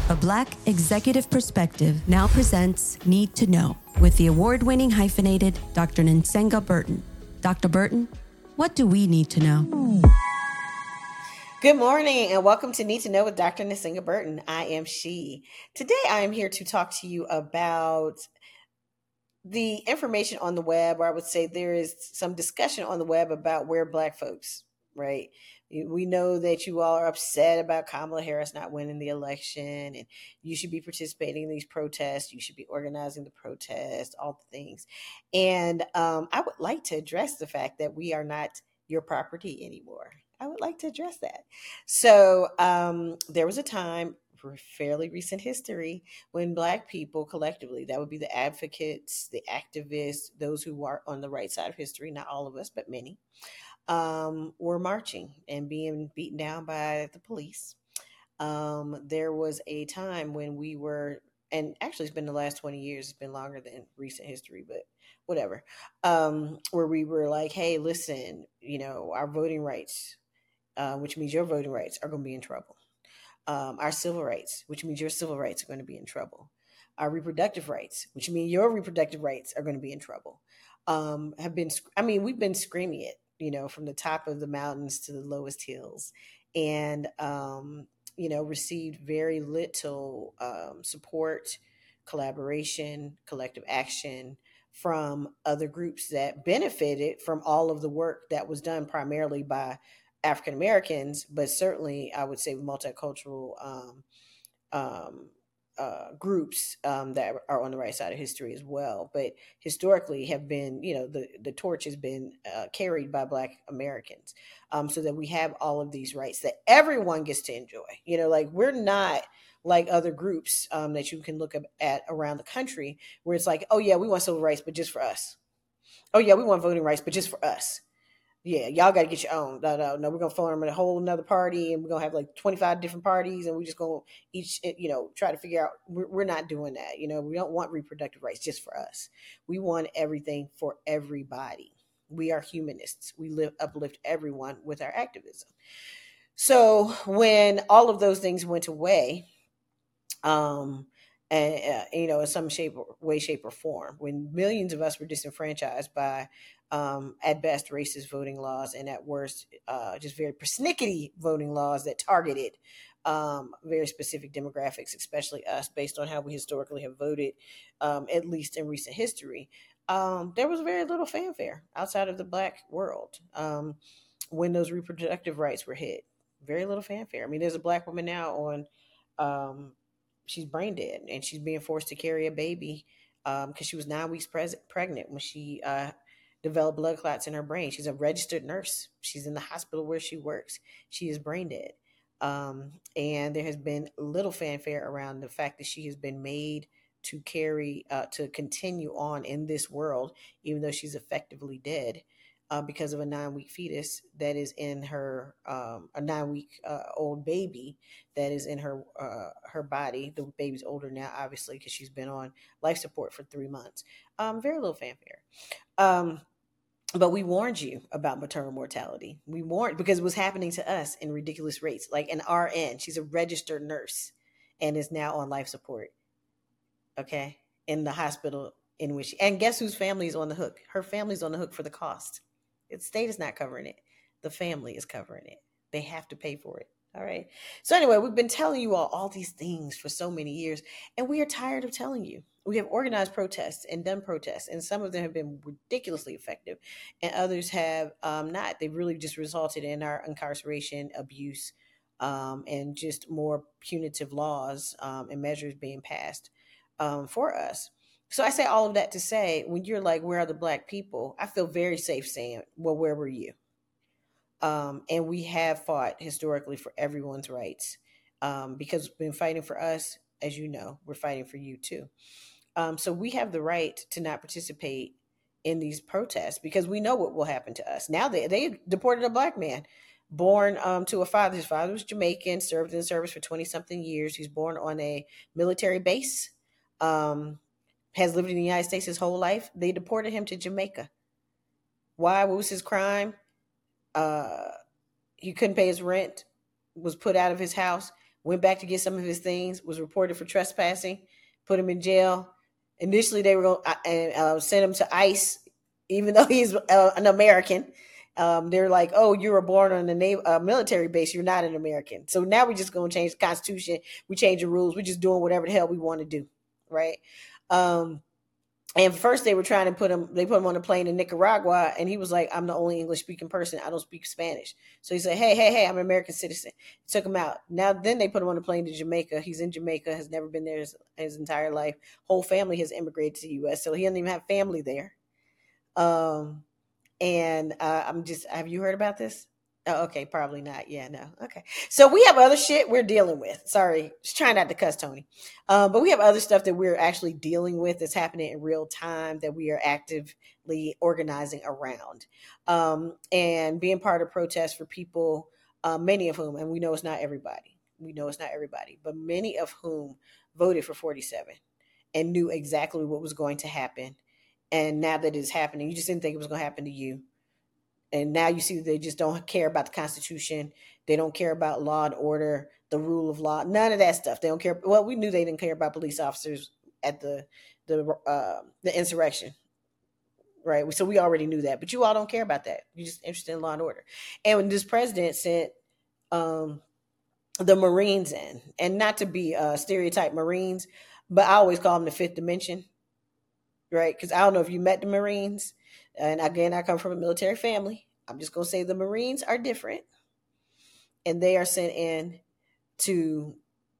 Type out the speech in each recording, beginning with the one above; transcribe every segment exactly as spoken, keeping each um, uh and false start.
A Black Executive Perspective now presents Need to Know with the award-winning hyphenated Doctor Nsenga Burton. Doctor Burton, what do we need to know? Good morning and welcome to Need to Know with Doctor Nsenga Burton. I am she. Today I am here to talk to you about the information on the web, or I would say there is some discussion on the web about where Black folks, right? We know that you all are upset about Kamala Harris not winning the election, and you should be participating in these protests. You should be organizing the protests, all the things. And um, I would like to address the fact that we are not your property anymore. I would like to address that. So um, there was a time, for fairly recent history, when Black people collectively, that would be the advocates, the activists, those who are on the right side of history, not all of us, but many, um, were marching and being beaten down by the police. Um, there was a time when we were, and actually it's been the last twenty years, it's been longer than recent history, but whatever, um, where we were like, hey, listen, you know, our voting rights, uh, which means your voting rights, are going to be in trouble. Um, our civil rights, which means your civil rights are going to be in trouble. Our reproductive rights, which mean your reproductive rights are going to be in trouble. Um, have been, I mean, we've been screaming it, you know, from the top of the mountains to the lowest hills, and, um, you know, received very little um, support, collaboration, collective action from other groups that benefited from all of the work that was done primarily by African Americans, but certainly I would say multicultural um, um, uh, groups um, that are on the right side of history as well. But historically have been, you know, the, the torch has been uh, carried by Black Americans, um, so that we have all of these rights that everyone gets to enjoy. You know, like we're not like other groups um, that you can look at around the country where it's like, oh yeah, we want civil rights, but just for us. Oh yeah, we want voting rights, but just for us. Yeah, y'all got to get your own. No, no, no. We're gonna form a whole another party, and we're gonna have like twenty-five different parties, and we're just gonna each, you know, try to figure out. We're, we're not doing that. You know, we don't want reproductive rights just for us. We want everything for everybody. We are humanists. We live uplift everyone with our activism. So when all of those things went away, um, and uh, you know, in some shape, or way, shape, or form, when millions of us were disenfranchised by um, at best racist voting laws, and at worst uh, just very persnickety voting laws that targeted um, very specific demographics, especially us, based on how we historically have voted, um, at least in recent history. Um, there was very little fanfare outside of the Black world um, when those reproductive rights were hit. Very little fanfare. I mean, there's a Black woman now on. Um, she's brain dead, and she's being forced to carry a baby because um, she was nine weeks pres- pregnant when she uh, developed blood clots in her brain. She's a registered nurse. She's in the hospital where she works. She is brain dead. Um, and there has been little fanfare around the fact that she has been made to carry, uh, to continue on in this world, even though she's effectively dead. Uh, because of a nine-week fetus that is in her, um, a nine-week uh, old baby that is in her uh, her body. The baby's older now, obviously, because she's been on life support for three months. Um, very little fanfare. Um, but we warned you about maternal mortality. We warned because it was happening to us in ridiculous rates. Like an R N, she's a registered nurse and is now on life support. Okay, in the hospital in which, and guess whose family is on the hook? Her family's on the hook for the cost. The state is not covering it. The family is covering it. They have to pay for it. All right. So anyway, we've been telling you all all these things for so many years, and we are tired of telling you. We have organized protests and done protests, and some of them have been ridiculously effective, and others have um, not. They've really just resulted in our incarceration, abuse, um, and just more punitive laws um, and measures being passed um, for us. So I say all of that to say, when you're like, where are the Black people? I feel very safe saying, well, where were you? Um, and we have fought historically for everyone's rights um, because we've been fighting for us. As you know, we're fighting for you too. Um, so we have the right to not participate in these protests because we know what will happen to us. Now they, they deported a Black man born um, to a father. His father was Jamaican, served in the service for twenty something years. He's born on a military base. Um, has lived in the United States his whole life. They deported him to Jamaica. Why? What was his crime? Uh, he couldn't pay his rent, was put out of his house, went back to get some of his things, was reported for trespassing, put him in jail. Initially, they were going to uh, send him to ICE, even though he's uh, an American. Um, they're like, oh, you were born on a naval, uh, military base. You're not an American. So now we're just going to change the Constitution. We change the rules. We're just doing whatever the hell we want to do. Right. Um, and first they were trying to put him, they put him on a plane in Nicaragua. And he was like, I'm the only English speaking person. I don't speak Spanish. So he said, hey, hey, hey, I'm an American citizen. Took him out. Now, then they put him on a plane to Jamaica. He's in Jamaica, has never been there his, his entire life. Whole family has immigrated to the U S. So he doesn't even have family there. Um, And uh, I'm just, have you heard about this? Oh, okay, probably not. Yeah, no. Okay. So we have other shit we're dealing with. Sorry, just trying not to cuss Tony. Um, but we have other stuff that we're actually dealing with that's happening in real time that we are actively organizing around. Um, and being part of protests for people, uh, many of whom, and we know it's not everybody. We know it's not everybody, but many of whom voted for forty-seven and knew exactly what was going to happen. And now that it's happening, you just didn't think it was going to happen to you. And now you see they just don't care about the Constitution. They don't care about law and order, the rule of law, none of that stuff. They don't care. Well, we knew they didn't care about police officers at the the uh, the insurrection, right? So we already knew that. But you all don't care about that. You're just interested in law and order. And when this president sent um, the Marines in, and not to be uh, stereotype Marines, but I always call them the fifth dimension. Right? Because I don't know if you met the Marines. And again, I come from a military family. I'm just going to say the Marines are different. And they are sent in to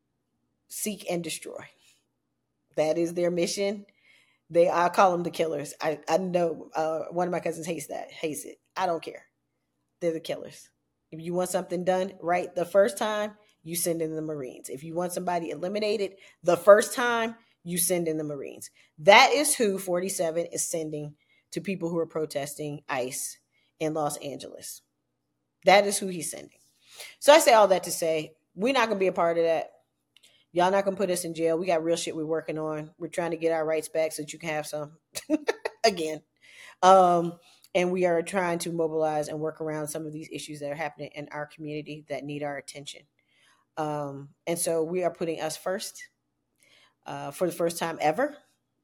seek and destroy. That is their mission. They, I call them the killers. I, I know uh, one of my cousins hates that, hates it. I don't care. They're the killers. If you want something done right the first time, you send in the Marines. If you want somebody eliminated the first time, you send in the Marines. That is who forty-seven is sending to people who are protesting ICE in Los Angeles. That is who he's sending. So I say all that to say, we're not going to be a part of that. Y'all not going to put us in jail. We got real shit we're working on. We're trying to get our rights back so that you can have some again. Um, and we are trying to mobilize and work around some of these issues that are happening in our community that need our attention. Um, and so we are putting us first. Uh, for the first time ever,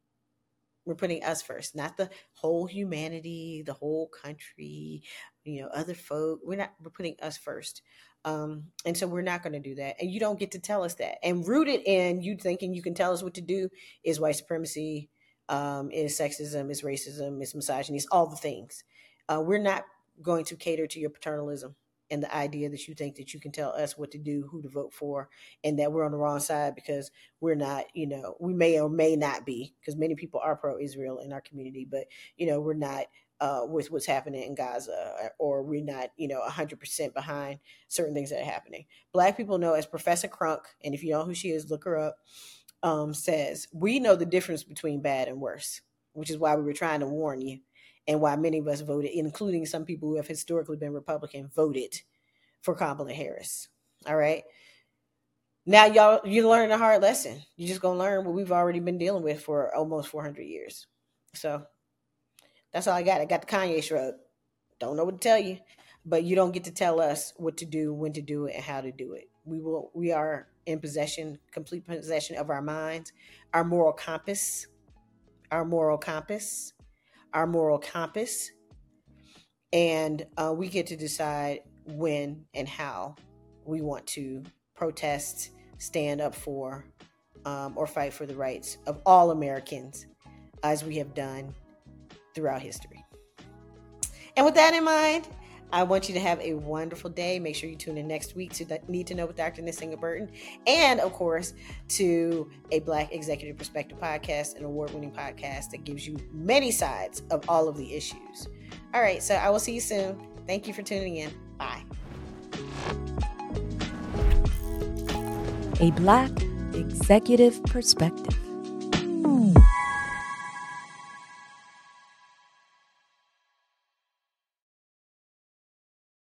we're putting us first, not the whole humanity, the whole country, you know, other folk. We're not, we're putting us first. Um, and so we're not going to do that. And you don't get to tell us that. And rooted in you thinking you can tell us what to do is white supremacy, um, is sexism, is racism, is misogyny, is all the things. Uh, we're not going to cater to your paternalism and the idea that you think that you can tell us what to do, who to vote for, and that we're on the wrong side because we're not, you know, we may or may not be, because many people are pro-Israel in our community, but, you know, we're not uh, with what's happening in Gaza, or we're not, you know, one hundred percent behind certain things that are happening. Black people know, as Professor Crunk, and if you know who she is, look her up, um, says, we know the difference between bad and worse, which is why we were trying to warn you. And why many of us voted, including some people who have historically been Republican, voted for Kamala Harris. All right. Now, y'all, you learn a hard lesson. You're just going to learn what we've already been dealing with for almost four hundred years. So that's all I got. I got the Kanye shrug. Don't know what to tell you, but you don't get to tell us what to do, when to do it, and how to do it. We will. We are in possession, complete possession of our minds, our moral compass, our moral compass. our moral compass, and uh, we get to decide when and how we want to protest, stand up for, um, or fight for the rights of all Americans, as we have done throughout history. And with that in mind, I want you to have a wonderful day. Make sure you tune in next week to Need to Know with Doctor Nisinga Burton. And, of course, to a Black Executive Perspective podcast, an award-winning podcast that gives you many sides of all of the issues. All right, so I will see you soon. Thank you for tuning in. Bye. A Black Executive Perspective.